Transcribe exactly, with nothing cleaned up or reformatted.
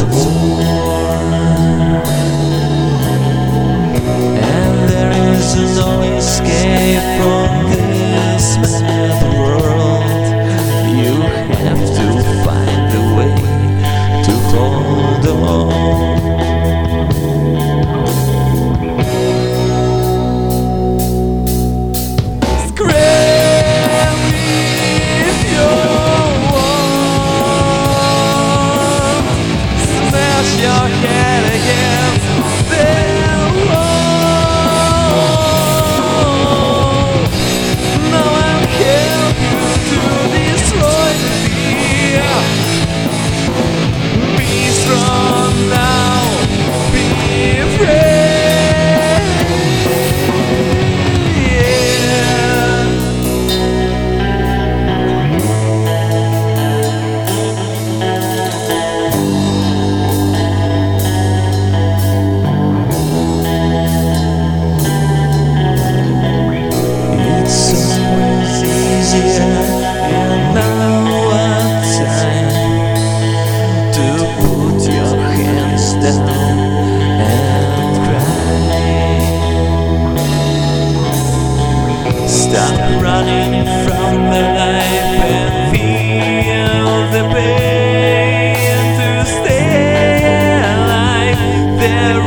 was war, and there is no escape from this mad world. You have to find a way to hold on. Your head against the wall. Now I'll help you to destroy the fear. Be strong now, be free. Yeah. And now it's time to put your hands down and cry. Stop running from the life and feel the pain. To stay alive, there